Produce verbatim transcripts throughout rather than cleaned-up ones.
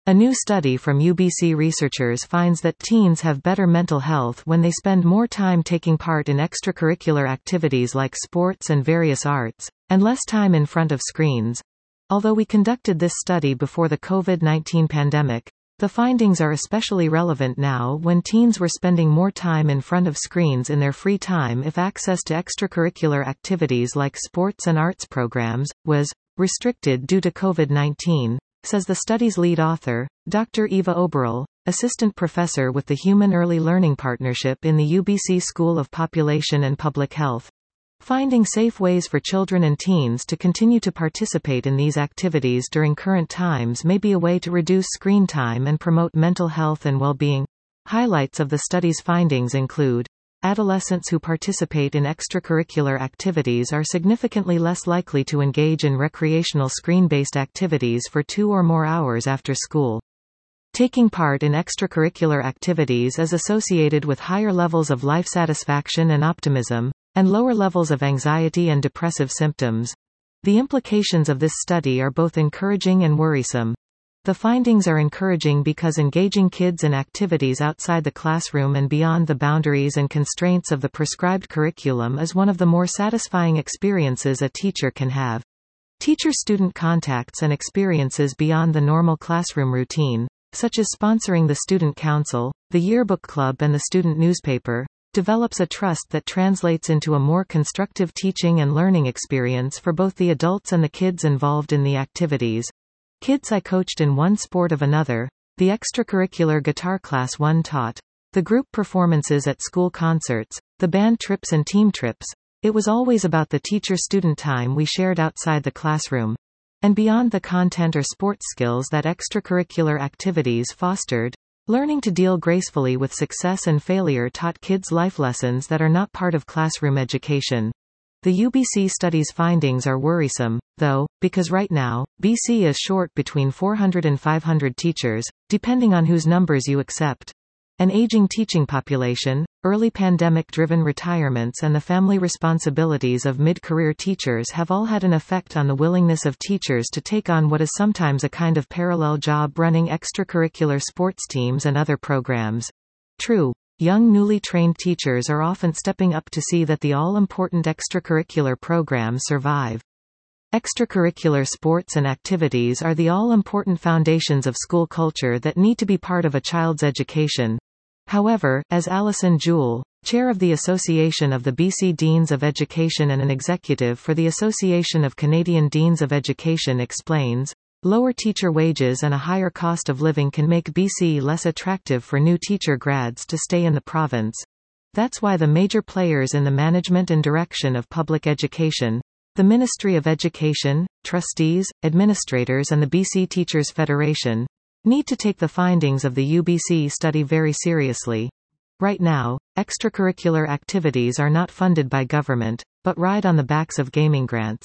A new study from U B C researchers finds that teens have better mental health when they spend more time taking part in extracurricular activities like sports and various arts, and less time in front of screens. Although we conducted this study before the COVID nineteen pandemic, the findings are especially relevant now when teens were spending more time in front of screens in their free time if access to extracurricular activities like sports and arts programs was restricted due to COVID nineteen, says the study's lead author, Doctor Eva Oberl, assistant professor with the Human Early Learning Partnership in the U B C School of Population and Public Health. Finding safe ways for children and teens to continue to participate in these activities during current times may be a way to reduce screen time and promote mental health and well-being. Highlights of the study's findings include: adolescents who participate in extracurricular activities are significantly less likely to engage in recreational screen-based activities for two or more hours after school. Taking part in extracurricular activities is associated with higher levels of life satisfaction and optimism, and lower levels of anxiety and depressive symptoms. The implications of this study are both encouraging and worrisome. The findings are encouraging because engaging kids in activities outside the classroom and beyond the boundaries and constraints of the prescribed curriculum is one of the more satisfying experiences a teacher can have. Teacher-student contacts and experiences beyond the normal classroom routine, such as sponsoring the student council, the yearbook club and the student newspaper, develops a trust that translates into a more constructive teaching and learning experience for both the adults and the kids involved in the activities. Kids I coached in one sport of another, the extracurricular guitar class one taught, the group performances at school concerts, the band trips and team trips. It was always about the teacher-student time we shared outside the classroom. And beyond the content or sports skills that extracurricular activities fostered, learning to deal gracefully with success and failure taught kids life lessons that are not part of classroom education. The U B C study's findings are worrisome, though, because right now, B C is short between four hundred and five hundred teachers, depending on whose numbers you accept. An aging teaching population, early pandemic-driven retirements and the family responsibilities of mid-career teachers have all had an effect on the willingness of teachers to take on what is sometimes a kind of parallel job running extracurricular sports teams and other programs. True, young newly trained teachers are often stepping up to see that the all-important extracurricular programs survive. Extracurricular sports and activities are the all-important foundations of school culture that need to be part of a child's education. However, as Alison Jewell, chair of the Association of the B C Deans of Education and an executive for the Association of Canadian Deans of Education explains, lower teacher wages and a higher cost of living can make B C less attractive for new teacher grads to stay in the province. That's why the major players in the management and direction of public education, the Ministry of Education, trustees, administrators and the B C Teachers Federation, need to take the findings of the U B C study very seriously. Right now, extracurricular activities are not funded by government, but ride on the backs of gaming grants.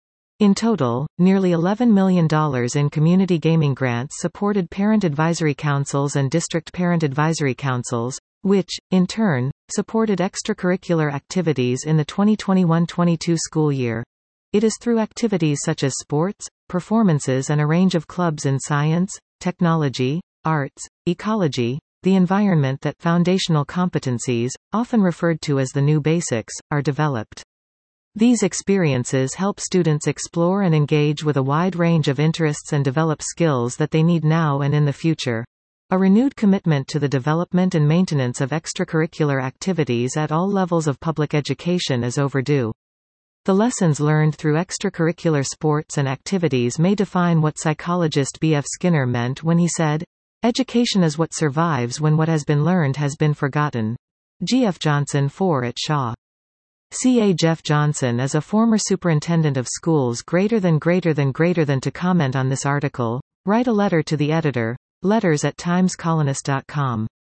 In total, nearly eleven million dollars in community gaming grants supported parent advisory councils and district parent advisory councils, which, in turn, supported extracurricular activities in the twenty twenty-one twenty-two school year. It is through activities such as sports, performances and a range of clubs in science, technology, arts, ecology, the environment that foundational competencies, often referred to as the new basics, are developed. These experiences help students explore and engage with a wide range of interests and develop skills that they need now and in the future. A renewed commitment to the development and maintenance of extracurricular activities at all levels of public education is overdue. The lessons learned through extracurricular sports and activities may define what psychologist B F Skinner meant when he said, "Education is what survives when what has been learned has been forgotten." G F Johnson four at Shaw. C A Jeff Johnson is a former superintendent of schools greater than greater than greater than to comment on this article. Write a letter to the editor, letters at times colonist dot com.